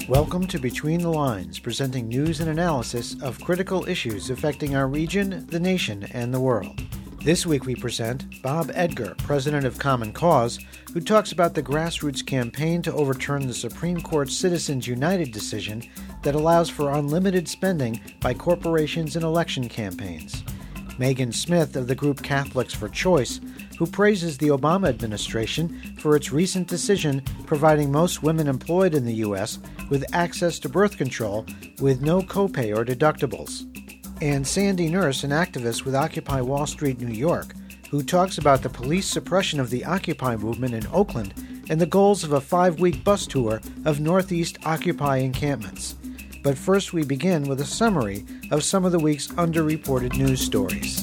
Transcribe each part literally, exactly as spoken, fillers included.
Welcome to Between the Lines, presenting news and analysis of critical issues affecting our region, the nation, and the world. This week we present Bob Edgar, president of Common Cause, who talks about the grassroots campaign to overturn the Supreme Court's Citizens United decision that allows for unlimited spending by corporations in election campaigns. Megan Smith of the group Catholics for Choice, who praises the Obama administration for its recent decision providing most women employed in the U S with access to birth control with no copay or deductibles. And Sandy Nurse, an activist with Occupy Wall Street, New York, who talks about the police suppression of the Occupy movement in Oakland and the goals of a five-week bus tour of Northeast Occupy encampments. But first we begin with a summary of some of the week's underreported news stories.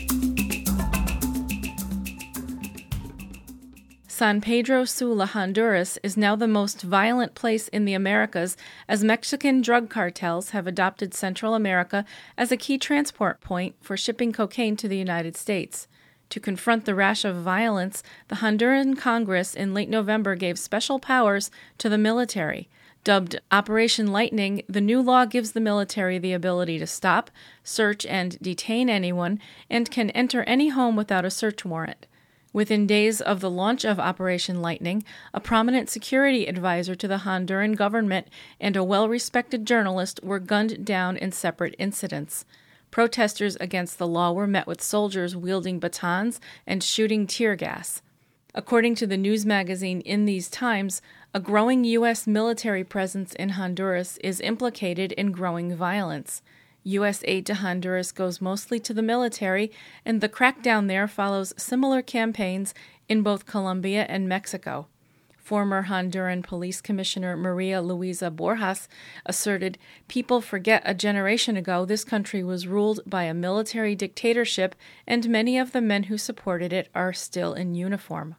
San Pedro Sula, Honduras, is now the most violent place in the Americas as Mexican drug cartels have adopted Central America as a key transport point for shipping cocaine to the United States. To confront the rash of violence, the Honduran Congress in late November gave special powers to the military. Dubbed Operation Lightning, the new law gives the military the ability to stop, search, and detain anyone, and can enter any home without a search warrant. Within days of the launch of Operation Lightning, a prominent security advisor to the Honduran government and a well-respected journalist were gunned down in separate incidents. Protesters against the law were met with soldiers wielding batons and shooting tear gas. According to the news magazine In These Times, a growing U S military presence in Honduras is implicated in growing violence. U S aid to Honduras goes mostly to the military, and the crackdown there follows similar campaigns in both Colombia and Mexico. Former Honduran Police Commissioner Maria Luisa Borjas asserted, "People forget a generation ago this country was ruled by a military dictatorship, and many of the men who supported it are still in uniform."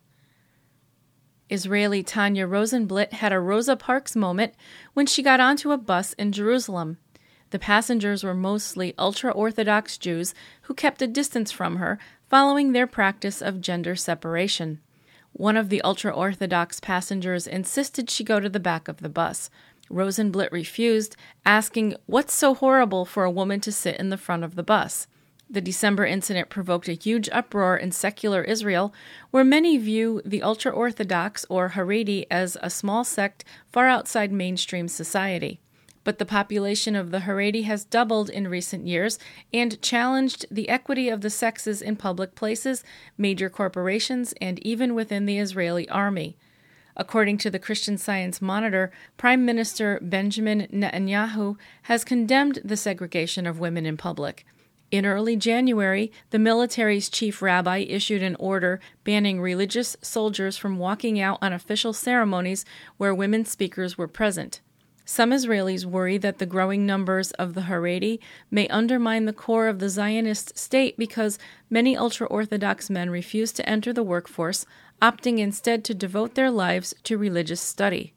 Israeli Tanya Rosenblit had a Rosa Parks moment when she got onto a bus in Jerusalem. The passengers were mostly ultra-Orthodox Jews who kept a distance from her, following their practice of gender separation. One of the ultra-Orthodox passengers insisted she go to the back of the bus. Rosenblit refused, asking, "What's so horrible for a woman to sit in the front of the bus?" The December incident provoked a huge uproar in secular Israel, where many view the ultra-Orthodox or Haredi as a small sect far outside mainstream society. But the population of the Haredi has doubled in recent years and challenged the equity of the sexes in public places, major corporations, and even within the Israeli army. According to the Christian Science Monitor, Prime Minister Benjamin Netanyahu has condemned the segregation of women in public. In early January, the military's chief rabbi issued an order banning religious soldiers from walking out on official ceremonies where women speakers were present. Some Israelis worry that the growing numbers of the Haredi may undermine the core of the Zionist state because many ultra-Orthodox men refuse to enter the workforce, opting instead to devote their lives to religious study.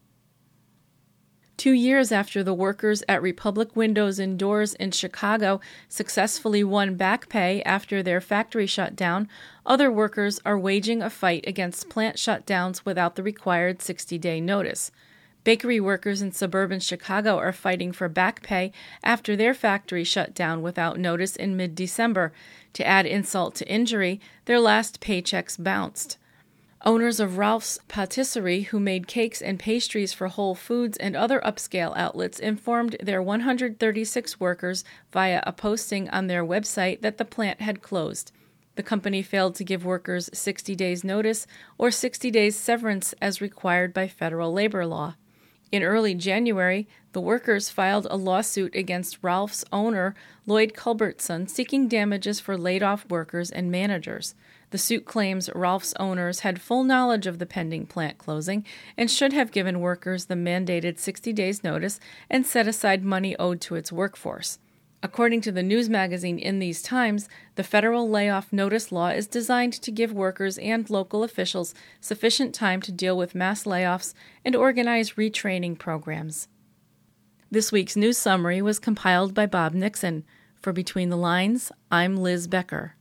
Two years after the workers at Republic Windows and Doors in Chicago successfully won back pay after their factory shut down, other workers are waging a fight against plant shutdowns without the required sixty-day notice. Bakery workers in suburban Chicago are fighting for back pay after their factory shut down without notice in mid-December. To add insult to injury, their last paychecks bounced. Owners of Ralph's Patisserie, who made cakes and pastries for Whole Foods and other upscale outlets, informed their one hundred thirty-six workers via a posting on their website that the plant had closed. The company failed to give workers sixty days notice or sixty days severance as required by federal labor law. In early January, the workers filed a lawsuit against Ralph's owner, Lloyd Culbertson, seeking damages for laid-off workers and managers. The suit claims Ralph's owners had full knowledge of the pending plant closing and should have given workers the mandated sixty days notice and set aside money owed to its workforce. According to the news magazine In These Times, the federal layoff notice law is designed to give workers and local officials sufficient time to deal with mass layoffs and organize retraining programs. This week's news summary was compiled by Bob Nixon. For Between the Lines, I'm Liz Becker.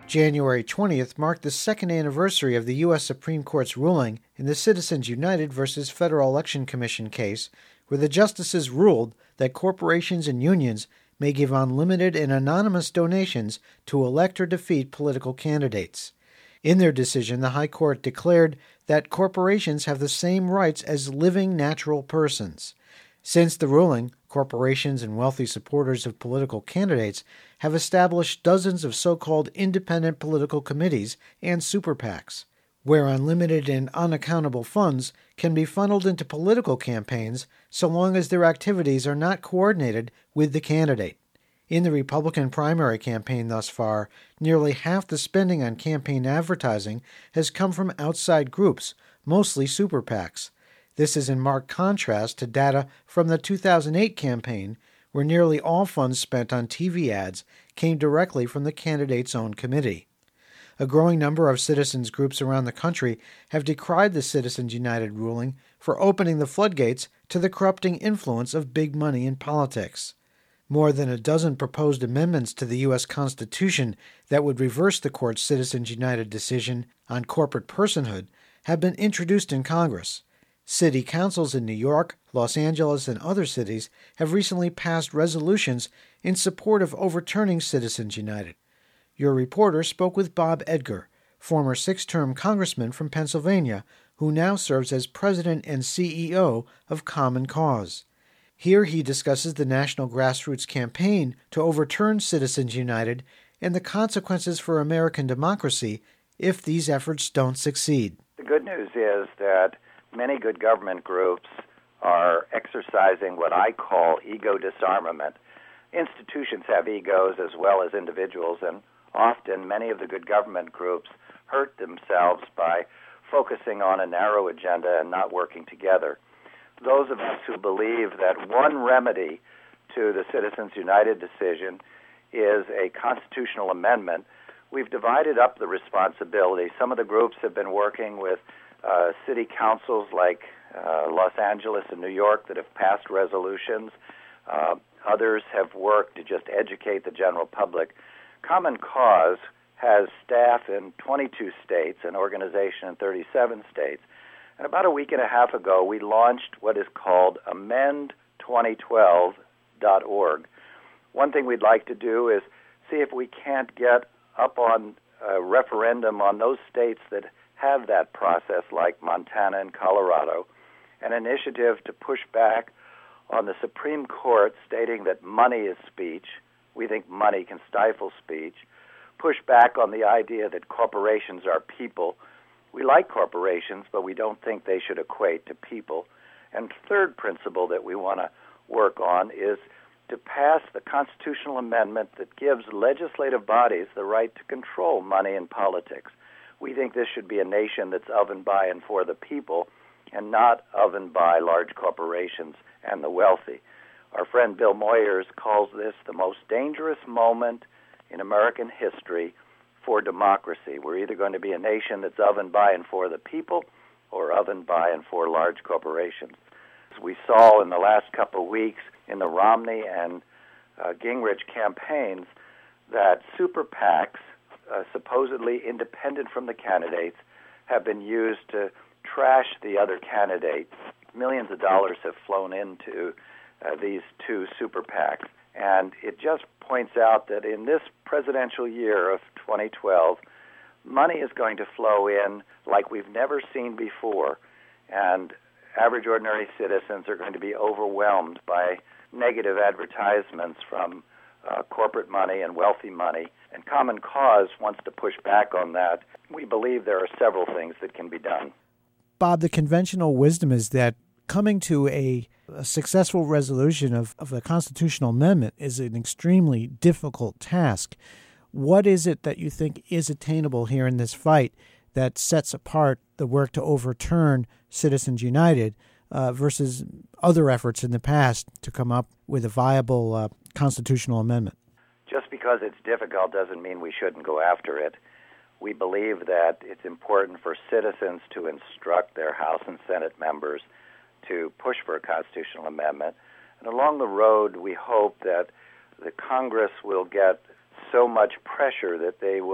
January twentieth marked the second anniversary of the U S Supreme Court's ruling in the Citizens United versus Federal Election Commission case, where the justices ruled that corporations and unions may give unlimited and anonymous donations to elect or defeat political candidates. In their decision, the High Court declared that corporations have the same rights as living natural persons. Since the ruling, corporations and wealthy supporters of political candidates have established dozens of so-called independent political committees and super PACs, where unlimited and unaccountable funds can be funneled into political campaigns so long as their activities are not coordinated with the candidate. In the Republican primary campaign thus far, nearly half the spending on campaign advertising has come from outside groups, mostly super PACs. This is in marked contrast to data from the two thousand eight campaign, where nearly all funds spent on T V ads came directly from the candidate's own committee. A growing number of citizens groups around the country have decried the Citizens United ruling for opening the floodgates to the corrupting influence of big money in politics. More than a dozen proposed amendments to the U S Constitution that would reverse the court's Citizens United decision on corporate personhood have been introduced in Congress. City councils in New York, Los Angeles, and other cities have recently passed resolutions in support of overturning Citizens United. Your reporter spoke with Bob Edgar, former six-term congressman from Pennsylvania, who now serves as president and C E O of Common Cause. Here he discusses the national grassroots campaign to overturn Citizens United and the consequences for American democracy if these efforts don't succeed. The good news is that many good government groups are exercising what I call ego disarmament. Institutions have egos as well as individuals, and often many of the good government groups hurt themselves by focusing on a narrow agenda and not working together. Those of us who believe that one remedy to the Citizens United decision is a constitutional amendment, we've divided up the responsibility. Some of the groups have been working with uh, city councils like uh, Los Angeles and New York that have passed resolutions. Uh, others have worked to just educate the general public. Common Cause has staff in twenty-two states, an organization in thirty-seven states. And about a week and a half ago, we launched what is called amend twenty twelve dot org. One thing we'd like to do is see if we can't get up on a referendum on those states that have that process, like Montana and Colorado, an initiative to push back on the Supreme Court stating that money is speech. We think money can stifle speech. Push back on the idea that corporations are people. We like corporations, but we don't think they should equate to people. And third principle that we want to work on is to pass the constitutional amendment that gives legislative bodies the right to control money in politics. We think this should be a nation that's of and by and for the people and not of and by large corporations and the wealthy. Our friend Bill Moyers calls this the most dangerous moment in American history for democracy. We're either going to be a nation that's of and by and for the people or of and by and for large corporations. As we saw in the last couple of weeks in the Romney and uh, Gingrich campaigns, that super PACs, uh, supposedly independent from the candidates, have been used to trash the other candidates. Millions of dollars have flown into uh, these two super PACs. And it just points out that in this presidential year of twenty twelve, money is going to flow in like we've never seen before. And average ordinary citizens are going to be overwhelmed by negative advertisements from uh, corporate money and wealthy money. And Common Cause wants to push back on that. We believe there are several things that can be done. Bob, the conventional wisdom is that coming to a, a successful resolution of, of a constitutional amendment is an extremely difficult task. What is it that you think is attainable here in this fight that sets apart the work to overturn Citizens United uh, versus other efforts in the past to come up with a viable uh, constitutional amendment? Just because it's difficult doesn't mean we shouldn't go after it. We believe that it's important for citizens to instruct their House and Senate members to push for a constitutional amendment. And along the road, we hope that the Congress will get so much pressure that they will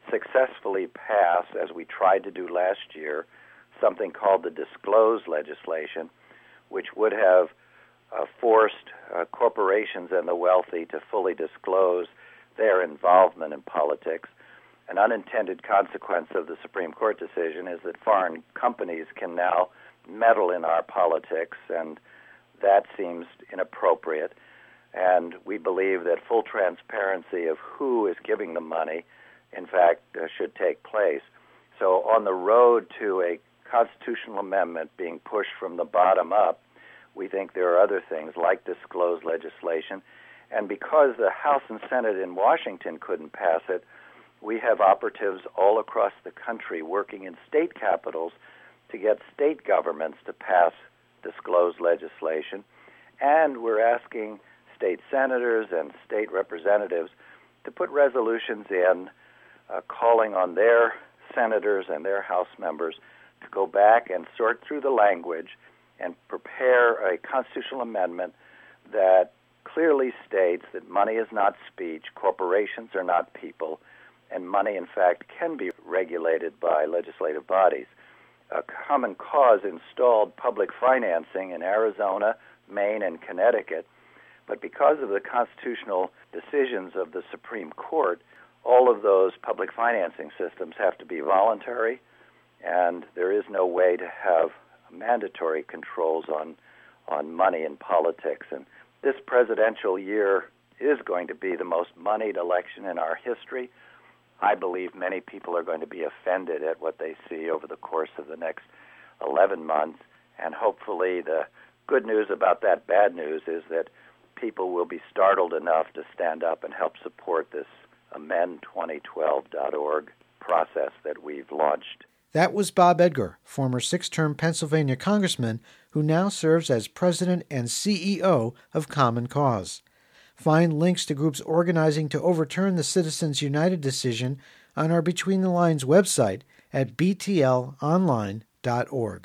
successfully pass, as we tried to do last year, something called the disclose legislation, which would have uh, forced uh, corporations and the wealthy to fully disclose their involvement in politics. An unintended consequence of the Supreme Court decision is that foreign companies can now meddle in our politics, and that seems inappropriate. And we believe that full transparency of who is giving the money, in fact, uh, should take place. So on the road to a constitutional amendment being pushed from the bottom up, we think there are other things like disclosed legislation. And because the House and Senate in Washington couldn't pass it, we have operatives all across the country working in state capitals to get state governments to pass disclosed legislation. And we're asking state senators and state representatives to put resolutions in uh, calling on their senators and their House members to go back and sort through the language and prepare a constitutional amendment that clearly states that money is not speech, corporations are not people, and money, in fact, can be regulated by legislative bodies. A Common Cause installed public financing in Arizona, Maine, and Connecticut, but because of the constitutional decisions of the Supreme Court, all of those public financing systems have to be voluntary, and there is no way to have mandatory controls on on money in politics. And this presidential year is going to be the most moneyed election in our history. I believe many people are going to be offended at what they see over the course of the next eleven months, and hopefully the good news about that bad news is that people will be startled enough to stand up and help support this amend twenty twelve dot org process that we've launched. That was Bob Edgar, former six-term Pennsylvania congressman who now serves as president and C E O of Common Cause. Find links to groups organizing to overturn the Citizens United decision on our Between the Lines website at b t l online dot org.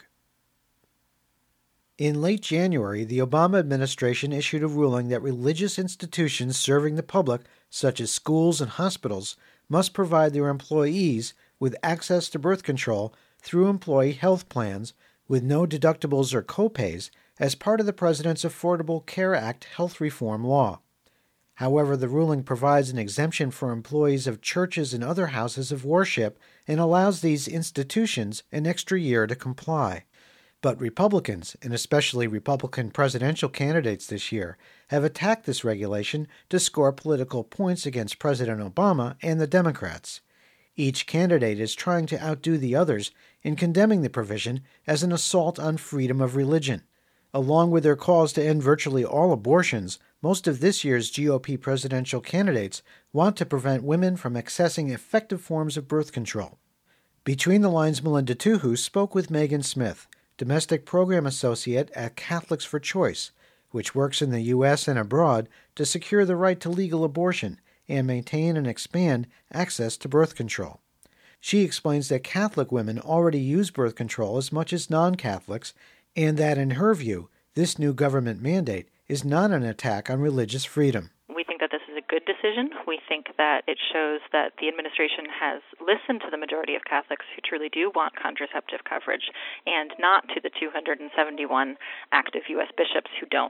In late January, the Obama administration issued a ruling that religious institutions serving the public, such as schools and hospitals, must provide their employees with access to birth control through employee health plans with no deductibles or copays as part of the President's Affordable Care Act health reform law. However, the ruling provides an exemption for employees of churches and other houses of worship and allows these institutions an extra year to comply. But Republicans, and especially Republican presidential candidates this year, have attacked this regulation to score political points against President Obama and the Democrats. Each candidate is trying to outdo the others in condemning the provision as an assault on freedom of religion. Along with their calls to end virtually all abortions, most of this year's G O P presidential candidates want to prevent women from accessing effective forms of birth control. Between the Lines' Melinda Tuhus spoke with Megan Smith, Domestic Program Associate at Catholics for Choice, which works in the U S and abroad to secure the right to legal abortion and maintain and expand access to birth control. She explains that Catholic women already use birth control as much as non-Catholics, and that, in her view, this new government mandate is not an attack on religious freedom. We think that this is a good decision. We think that it shows that the administration has listened to the majority of Catholics who truly do want contraceptive coverage, and not to the two hundred seventy-one active U S bishops who don't.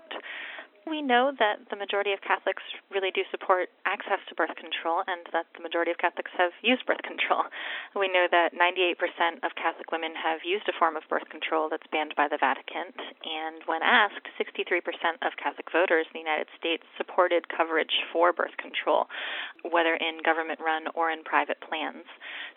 We know that the majority of Catholics really do support access to birth control and that the majority of Catholics have used birth control. We know that ninety-eight percent of Catholic women have used a form of birth control that's banned by the Vatican, and when asked, sixty-three percent of Catholic voters in the United States supported coverage for birth control, whether in government-run or in private plans.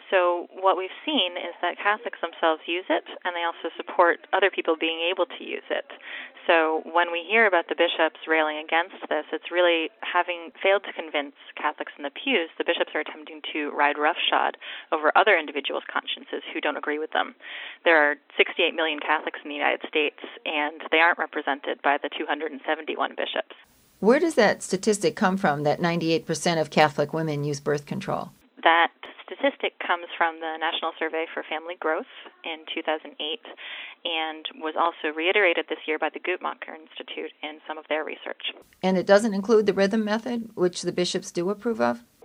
So what we've seen is that Catholics themselves use it, and they also support other people being able to use it. So when we hear about the bishops railing against this, it's really, having failed to convince Catholics in the pews, the bishops are attempting to ride roughshod over other individuals' consciences who don't agree with them. There are sixty-eight million Catholics in the United States, and they aren't represented by the two hundred seventy-one bishops. Where does that statistic come from, that ninety-eight percent of Catholic women use birth control? That statistic comes from the National Survey for Family Growth in two thousand eight and was also reiterated this year by the Guttmacher Institute in some of their research. And it doesn't include the rhythm method, which the bishops do approve of?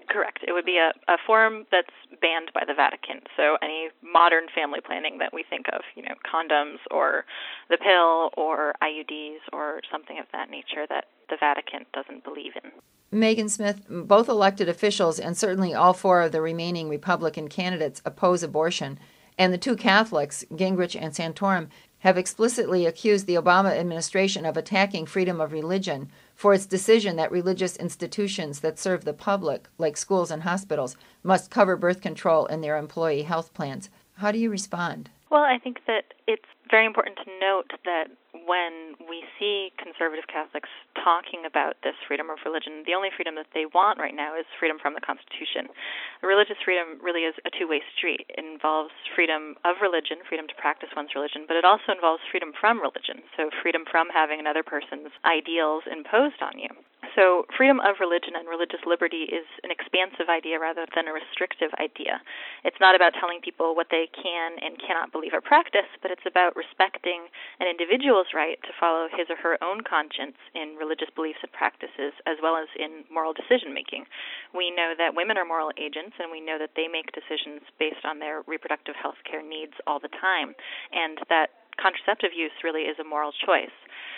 Correct. It would be a, a form that's banned by the Vatican. So any modern family planning that we think of, you know, condoms or the pill or I U Ds or something of that nature that the Vatican doesn't believe in. Megan Smith, both elected officials and certainly all four of the remaining Republican candidates oppose abortion. And the two Catholics, Gingrich and Santorum, have explicitly accused the Obama administration of attacking freedom of religion for its decision that religious institutions that serve the public, like schools and hospitals, must cover birth control in their employee health plans. How do you respond? Well, I think that it's very important to note that when we see conservative Catholics talking about this freedom of religion, the only freedom that they want right now is freedom from the Constitution. Religious freedom really is a two-way street. It involves freedom of religion, freedom to practice one's religion, but it also involves freedom from religion, so freedom from having another person's ideals imposed on you. So freedom of religion and religious liberty is an expansive idea rather than a restrictive idea. It's not about telling people what they can and cannot believe or practice, but it's about respecting an individual's right to follow his or her own conscience in religious beliefs and practices, as well as in moral decision-making. We know that women are moral agents, and we know that they make decisions based on their reproductive health care needs all the time, and that contraceptive use really is a moral choice.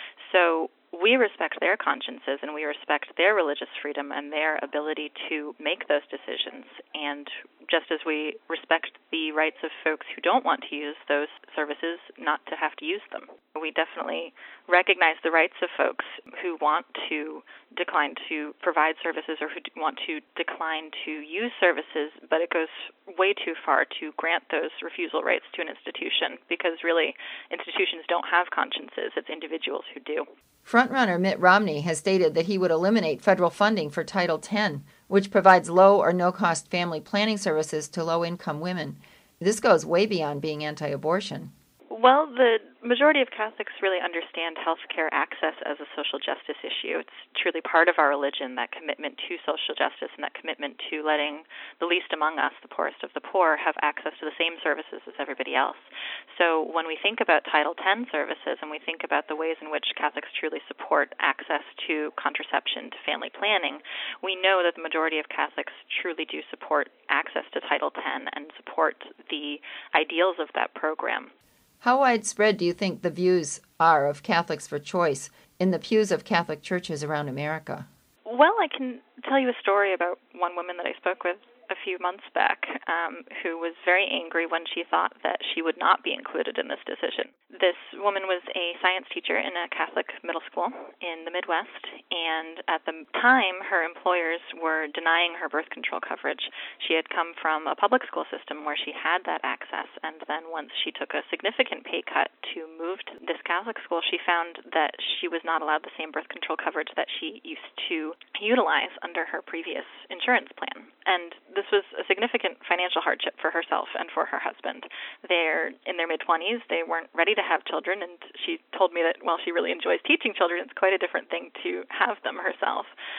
So we respect their consciences and we respect their religious freedom and their ability to make those decisions. And just as we respect the rights of folks who don't want to use those services not to have to use them, we definitely recognize the rights of folks who want to decline to provide services or who want to decline to use services, but it goes way too far to grant those refusal rights to an institution, because really institutions don't have consciences, it's individuals who do. Frontrunner Mitt Romney has stated that he would eliminate federal funding for Title ten, which provides low or no-cost family planning services to low-income women. This goes way beyond being anti-abortion. Well, the majority of Catholics really understand health care access as a social justice issue. It's truly part of our religion, that commitment to social justice and that commitment to letting the least among us, the poorest of the poor, have access to the same services as everybody else. So when we think about Title ten services and we think about the ways in which Catholics truly support access to contraception, to family planning, we know that the majority of Catholics truly do support access to Title ten and support the ideals of that program. How widespread do you think the views are of Catholics for choice in the pews of Catholic churches around America? Well, I can tell you a story about one woman that I spoke with a few months back um, who was very angry when she thought that she would not be included in this decision. This woman was a science teacher in a Catholic middle school in the Midwest, and at the time her employers were denying her birth control coverage. She had come from a public school system where she had that access, and then once she took a significant pay cut to move to this Catholic school, she found that she was not allowed the same birth control coverage that she used to utilize under her previous insurance plan. And this was a significant financial hardship for herself and for her husband. They're in their mid-twenties. They weren't ready to have children, and she told me that while she really enjoys teaching children, it's quite a different thing to have them herself.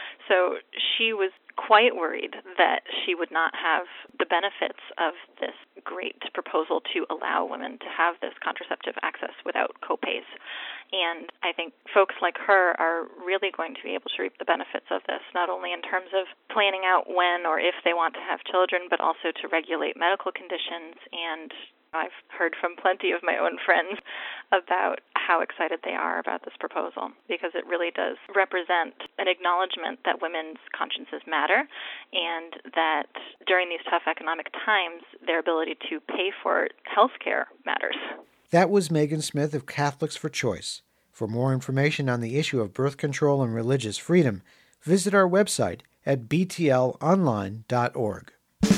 So she was quite worried that she would not have the benefits of this great proposal to allow women to have this contraceptive access without copays. And I think folks like her are really going to be able to reap the benefits of this, not only in terms of planning out when or if they want to have children, but also to regulate medical conditions. And I've heard from plenty of my own friends about how excited they are about this proposal, because it really does represent an acknowledgement that women's consciences matter, and that during these tough economic times, their ability to pay for health care matters. That was Megan Smith of Catholics for Choice. For more information on the issue of birth control and religious freedom, visit our website at b t l online dot org.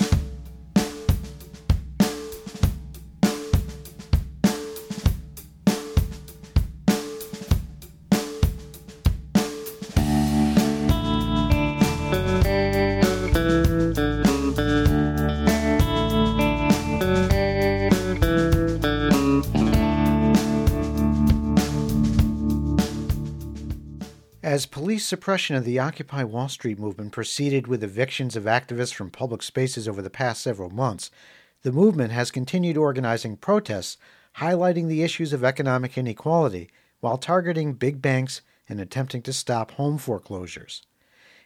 As police suppression of the Occupy Wall Street movement proceeded with evictions of activists from public spaces over the past several months, the movement has continued organizing protests highlighting the issues of economic inequality while targeting big banks and attempting to stop home foreclosures.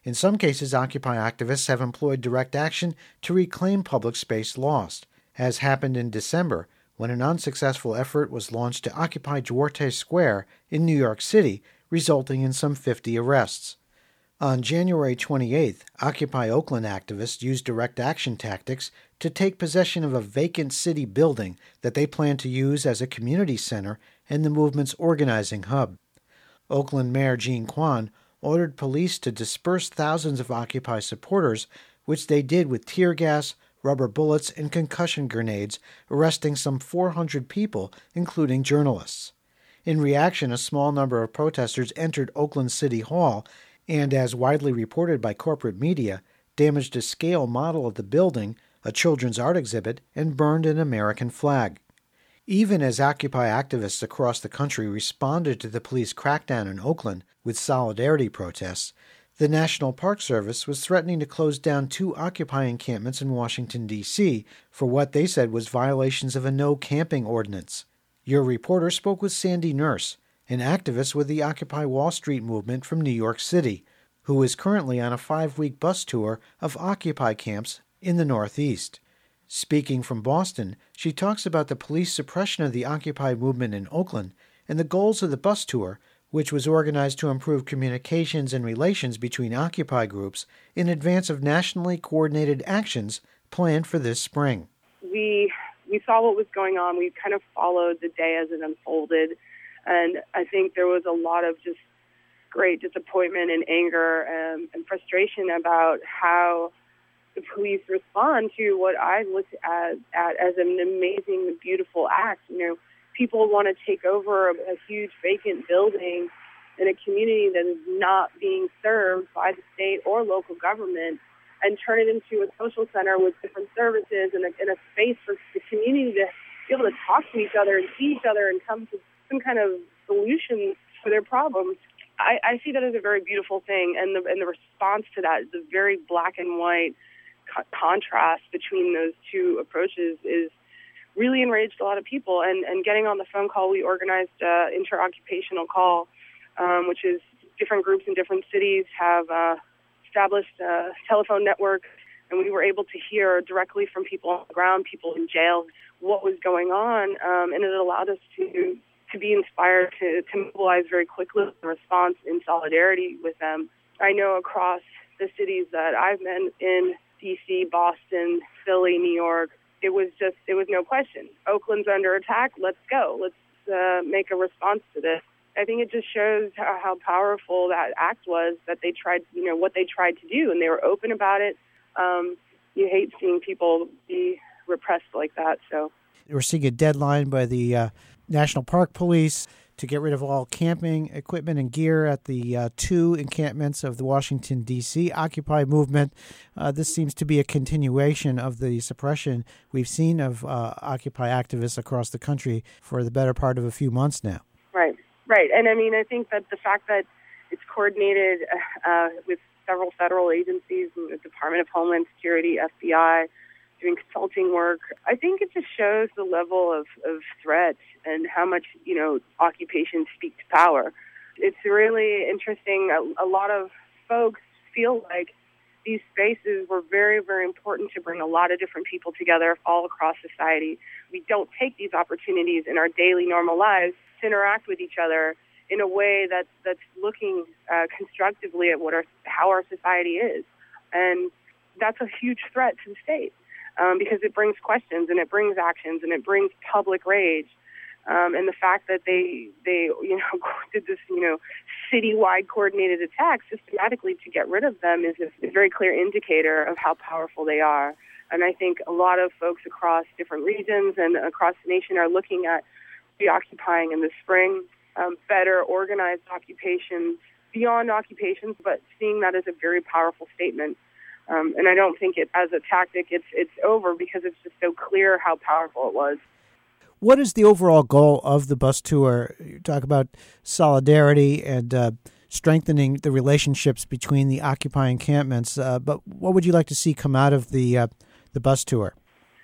In some cases, Occupy activists have employed direct action to reclaim public space lost, as happened in December when an unsuccessful effort was launched to occupy Duarte Square in New York City, resulting in some fifty arrests. On January twenty-eighth, Occupy Oakland activists used direct action tactics to take possession of a vacant city building that they plan to use as a community center and the movement's organizing hub. Oakland Mayor Jean Quan ordered police to disperse thousands of Occupy supporters, which they did with tear gas, rubber bullets, and concussion grenades, arresting some four hundred people, including journalists. In reaction, a small number of protesters entered Oakland City Hall and, as widely reported by corporate media, damaged a scale model of the building, a children's art exhibit, and burned an American flag. Even as Occupy activists across the country responded to the police crackdown in Oakland with solidarity protests, the National Park Service was threatening to close down two Occupy encampments in Washington, D C for what they said was violations of a no-camping ordinance. Your reporter spoke with Sandy Nurse, an activist with the Occupy Wall Street movement from New York City, who is currently on a five-week bus tour of Occupy camps in the Northeast. Speaking from Boston, she talks about the police suppression of the Occupy movement in Oakland and the goals of the bus tour, which was organized to improve communications and relations between Occupy groups in advance of nationally coordinated actions planned for this spring. We we saw what was going on. We kind of followed the day as it unfolded, and I think there was a lot of just great disappointment and anger and, and frustration about how the police respond to what I looked at, at as an amazing, beautiful act. You know, people want to take over a, a huge vacant building in a community that is not being served by the state or local government and turn it into a social center with different services and a, and a space for the community to be able to talk to each other and see each other and come to some kind of solution for their problems. I, I see that as a very beautiful thing, and the, and the response to that, the very black and white co- contrast between those two approaches is really enraged a lot of people. And, and getting on the phone call, we organized an interoccupational call, um, which is different groups in different cities have uh, established a telephone network, and we were able to hear directly from people on the ground, people in jail, what was going on, um, and it allowed us to to be inspired to, to mobilize very quickly in response in solidarity with them. I know across the cities that I've been in, D C, Boston, Philly, New York, it was just, it was no question. Oakland's under attack, let's go. Let's uh, make a response to this. I think it just shows how, how powerful that act was, that they tried, you know, what they tried to do, and they were open about it. Um, you hate seeing people be repressed like that, so. We're seeing a deadline by the uh, National Park Police to get rid of all camping equipment and gear at the uh, two encampments of the Washington, D C Occupy movement. Uh, this seems to be a continuation of the suppression we've seen of uh, Occupy activists across the country for the better part of a few months now. Right, right. And I mean, I think that the fact that it's coordinated uh, with several federal agencies, the Department of Homeland Security, F B I, doing consulting work, I think it just shows the level of, of threat and how much, you know, occupation speaks power. It's really interesting. A, a lot of folks feel like these spaces were very, very important to bring a lot of different people together all across society. We don't take these opportunities in our daily normal lives to interact with each other in a way that's, that's looking uh, constructively at what our, how our society is. And that's a huge threat to the state. Um, because it brings questions and it brings actions and it brings public rage. Um, and the fact that they, they, you know, did this, you know, citywide coordinated attack systematically to get rid of them is a very clear indicator of how powerful they are. And I think a lot of folks across different regions and across the nation are looking at reoccupying in the spring, um, better organized occupations, beyond occupations, but seeing that as a very powerful statement. Um, and I don't think it as a tactic it's it's over because it's just so clear how powerful it was. What is the overall goal of the bus tour? You talk about solidarity and uh, strengthening the relationships between the Occupy encampments, uh, but what would you like to see come out of the uh, the bus tour?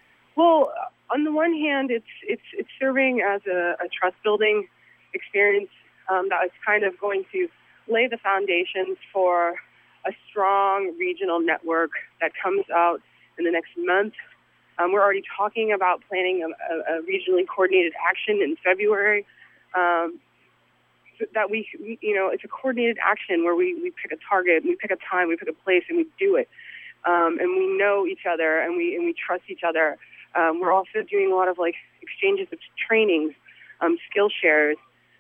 Well, on the one hand, it's it's it's serving as a, a trust building experience um, that is kind of going to lay the foundations for a strong regional network that comes out in the next month. Um, we're already talking about planning a, a, a regionally coordinated action in February. Um, so that we, we, you know, it's a coordinated action where we, we pick a target, we pick a time, we pick a place, and we do it. Um, and we know each other, and we and we trust each other. Um, we're also doing a lot of like exchanges of trainings, um, skill shares.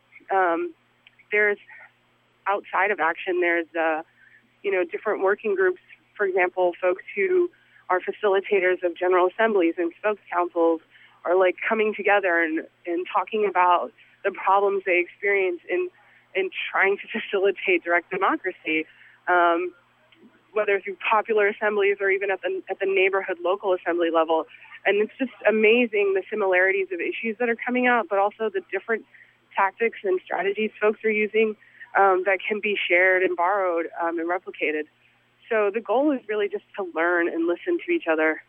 Um, there's outside of action, there's uh, you know different working groups. For example, folks who are facilitators of general assemblies and spokes councils are like coming together and, and talking about the problems they experience in in trying to facilitate direct democracy, um, whether through popular assemblies or even at the at the neighborhood local assembly level. And it's just amazing the similarities of issues that are coming out, but also the different tactics and strategies folks are using um, that can be shared and borrowed um, and replicated. So the goal is really just to learn and listen to each other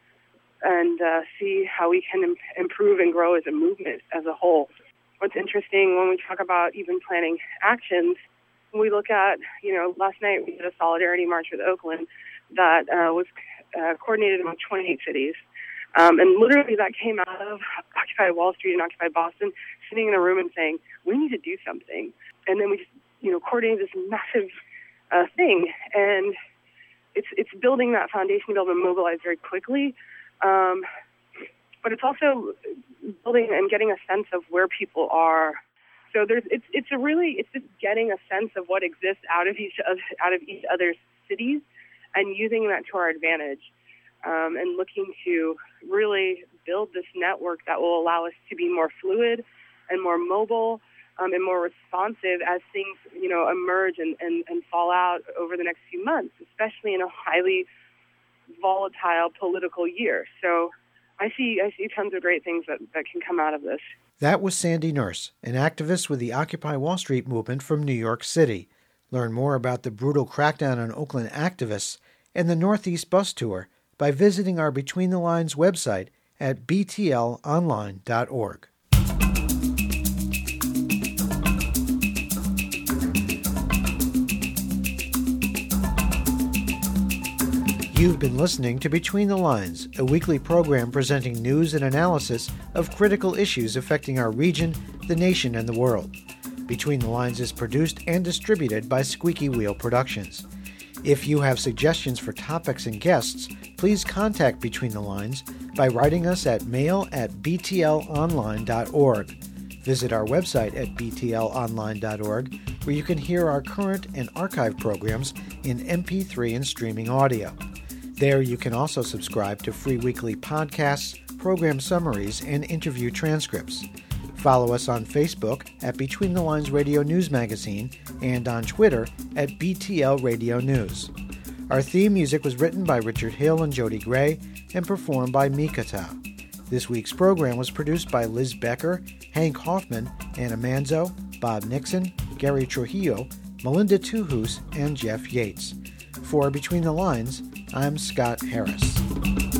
and uh, see how we can im- improve and grow as a movement as a whole. What's interesting when we talk about even planning actions, we look at, you know, last night we did a solidarity march with Oakland that uh, was uh, coordinated among twenty-eight cities. Um, and literally that came out of Occupy Wall Street and Occupy Boston, sitting in a room and saying, we need to do something. And then we just, you know, coordinated this massive uh, thing. And it's it's building that foundation to be able to mobilize very quickly. Um, but it's also building and getting a sense of where people are. So there's it's it's a really it's just getting a sense of what exists out of each of, out of each other's cities and using that to our advantage, um, and looking to really build this network that will allow us to be more fluid and more mobile um, and more responsive as things you know emerge and, and, and fall out over the next few months, especially in a highly volatile political year. So I see I see tons of great things that, that can come out of this. That was Sandy Nurse, an activist with the Occupy Wall Street movement from New York City. Learn more about the brutal crackdown on Oakland activists and the Northeast Bus Tour by visiting our Between the Lines website at b t l online dot org. You've been listening to Between the Lines, a weekly program presenting news and analysis of critical issues affecting our region, the nation, and the world. Between the Lines is produced and distributed by Squeaky Wheel Productions. If you have suggestions for topics and guests, please contact Between the Lines by writing us at mail at b t l online dot org. Visit our website at b t l online dot org, where you can hear our current and archive programs in M P three and streaming audio. There you can also subscribe to free weekly podcasts, program summaries, and interview transcripts. Follow us on Facebook at Between the Lines Radio News Magazine and on Twitter at B T L Radio News. Our theme music was written by Richard Hill and Jody Gray and performed by Mika Tao. This week's program was produced by Liz Becker, Hank Hoffman, Anna Manzo, Bob Nixon, Gary Trujillo, Melinda Tuhus, and Jeff Yates. For Between the Lines, I'm Scott Harris.